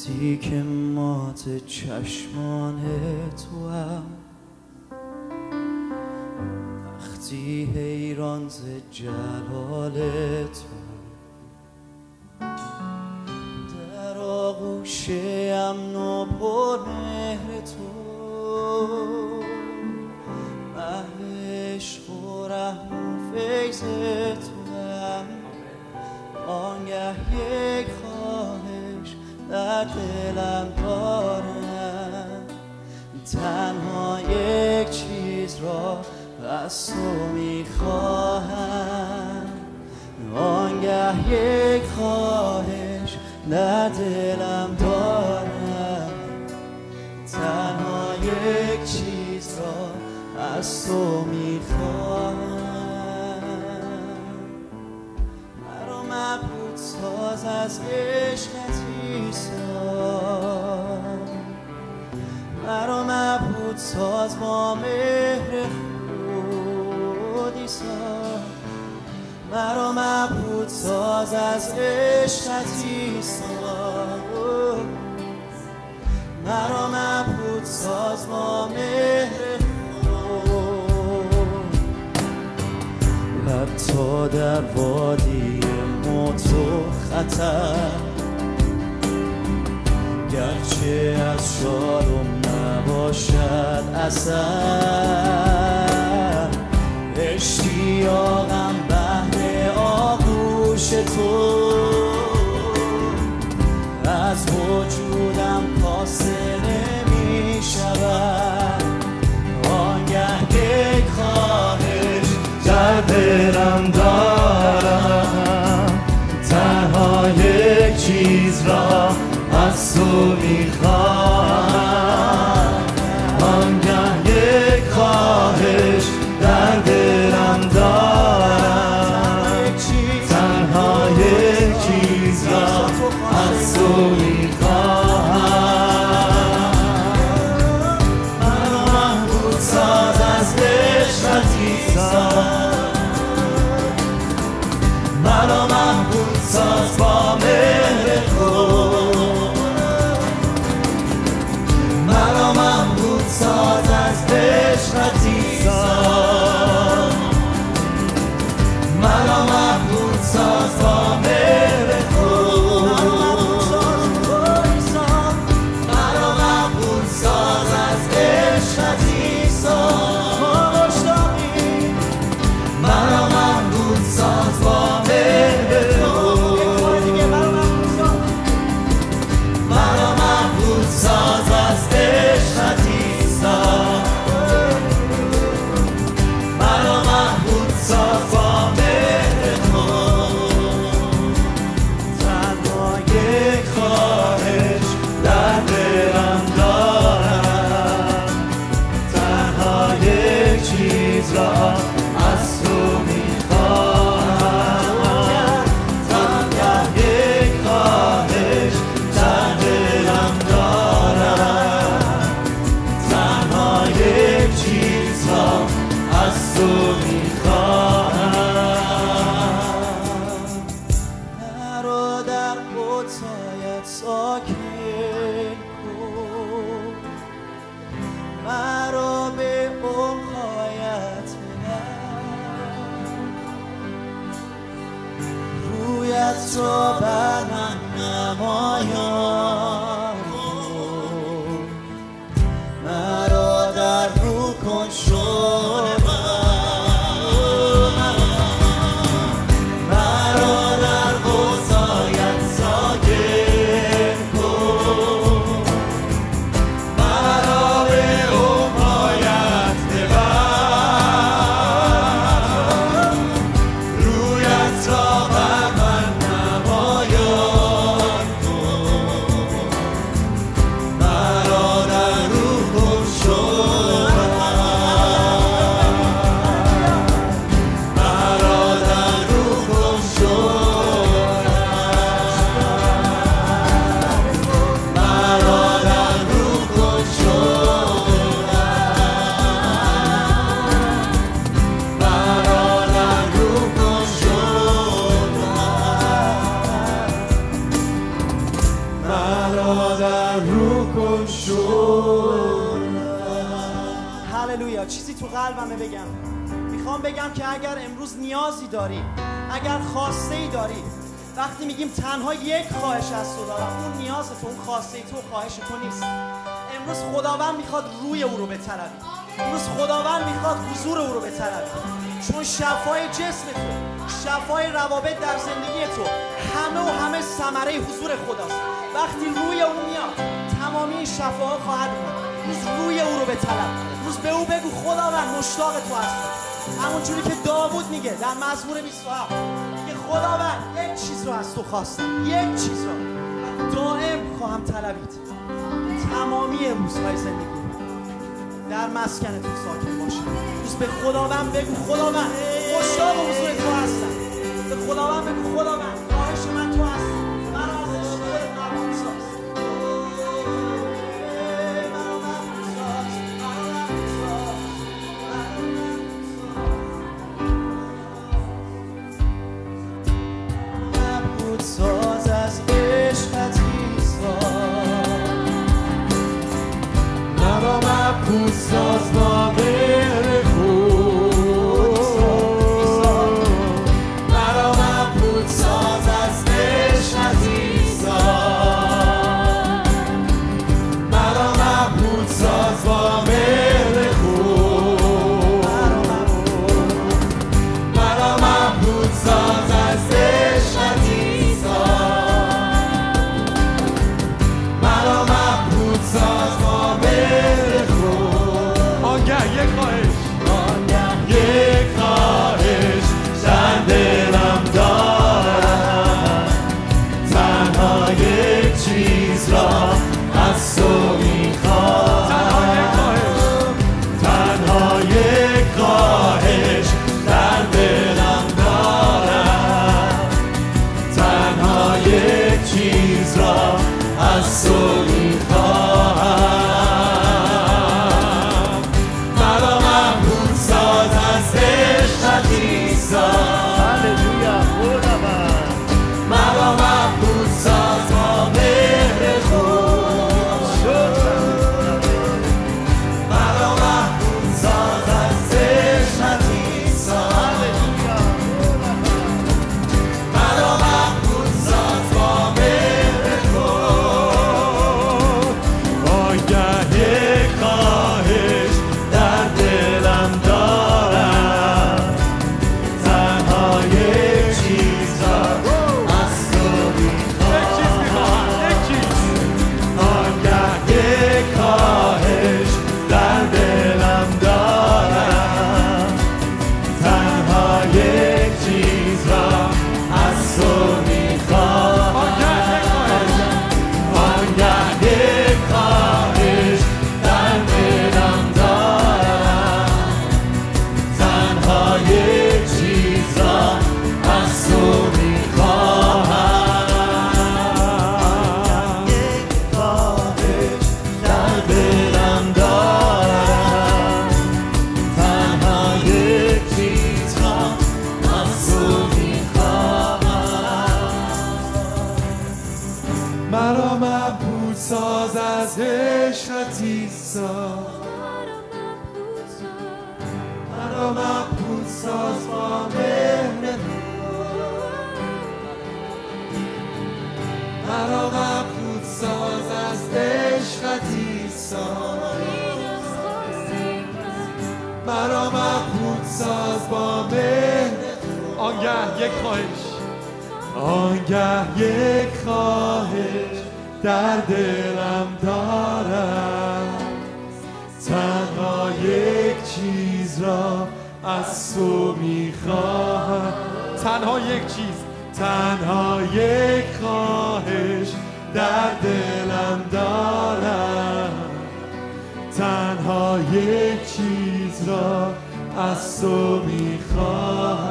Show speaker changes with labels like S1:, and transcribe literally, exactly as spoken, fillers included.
S1: وقتی که مات چشمان تو هم، وقتی حیران ز جلال تو، در آغوش امن و پر مهر تو، محو عشق و رحم و فیض تو هم، آنگه یک خواهش در دلم دارم، تنها یک چیز را از تو میخواهم، آنگه یک خواهش در دلم دارم، تنها یک چیز را از تو میخواهم. مرا مبهوت ساز از عشقت عیسی، مرا مبهوت ساز با مهر خود عیسی، مرا مبهوت ساز از عشقت عیسی، مرا مبهوت ساز با مهر خود. حتی در وادی موت و خطر، گرچه از شالم نباشد اثر، اشتیاقم بهر آغوش تو، از وجودم کاسته نمی شود، آنگه یک خواهش در دلم دارم، تنها یک چیز را از تو میخواهم، آنگه یک خواهش در دلم دارم، تنها یک چیز را از تو میخواهم. مرا محبوب ساز از عشقت عیسی، مرا محبوب ساز با مهر خود، مرا محبوب ساز از عشقت عیسی، مرا محبوب ساز با مهر خود، مرا محبوب ساز از عشقت عیسی، مرا محبوب ساز با مهر خود، مرا محبوب ساز از عشقت عیسی، مرا محبوب ساز با مهر خود، تنها یک خواهش در دلم دارم، تنها یک چیز را از تو میخواهم، تنها یک خواهش در دلم دارم، تنها یک چیز را از تو میخواهم. مرا در قدسایت ساکن کن، مرا به عمقایت ببر، رویت را بر من نمایان کن، مرا در رو کن شور من، مرا در قدسایت ساکن کن، مرا به عمقایت ببر، رویت را بر من نمایان کن،
S2: چیزی تو قلبمه بگم. میخوام بگم که اگر امروز نیازی داری، اگر خواسته ای داری، وقتی میگیم تنها یک خواهش از تو دارم، اون نیاز تو، اون خواسته تو، خواهش تو نیست. امروز خداوند میخواد روی او رو بطلبی. امروز خداوند میخواد حضور او رو بطلبی، چون شفای جسم تو، شفای روابط در زندگی تو، همه و همه ثمره حضور خداست. وقتی روی او میاد تمامی این شفاها خواهد بود. روز روی او رو بطلب، روز به او بگو خداوند مشتاق تو هستم. همون جوری که داوود میگه در مزمور بیست و هفت که خداوند یک چیز رو از تو خواستم، یک چیز رو دائم خواهم طلبید. تمامی روزهای زندگی در مسکن تو ساکن باشم. روز به خداوند بگو خداوند مشتاق حضور تو هستم. به خداوند بگو خداوند خواهش من تو هستم. من از عشقت ممنون ساز. مبهوت ساز از عشقت عیسی، مرا مبهوت ساز با مهر خود، مرا مبهوت ساز از عشقت عیسی، مرا مبهوت ساز با مهر خود، مرا مبهوت ساز از عشقت عیسی، مرا مبهوت ساز با مهر خود. آنگه یک خواهش، آنگه یک خواهش در دلم دارم، تنها یک چیز را از تو میخواهم، تنها یک خواهش در دلم دارم، تنها یک چیز را از تو میخواهم. مرا مبهوت ساز از عشقت عیسی، هللویا خداوند. مرا مبهوت ساز با مهر خود، مرا مبهوت ساز از عشقت عیسی، هللویا مرا مبهوت ساز با مهر خود. آنگه یک خواهش در دلم دارم، تنها یک چیز را از تو میخواهم. آنگه یک خواهش در دلم دارم، تنها یک چیز را از تو میخواهم. آنگه یک خواهش در دلم دارم، تنها یک چیز را از تو میخواهم. یک خواهش در دلم دارم، تنها یک چیز را از تو میخواهم. مرا مبهوت ساز از عشقت عیسی، مرا مبهوت ساز با مهر خود، مرا مبهوت ساز از عشقت عیسی، مرا مبهوت ساز با مهر خود. آنگه یک خواهش، آنگه یک خواهش در دلم دارم، تنها یک چیز را از تو میخواهم. تنها یک چیز، تنها یک خواهش در دلم دارم، تنها یک چیز را از تو میخواهم.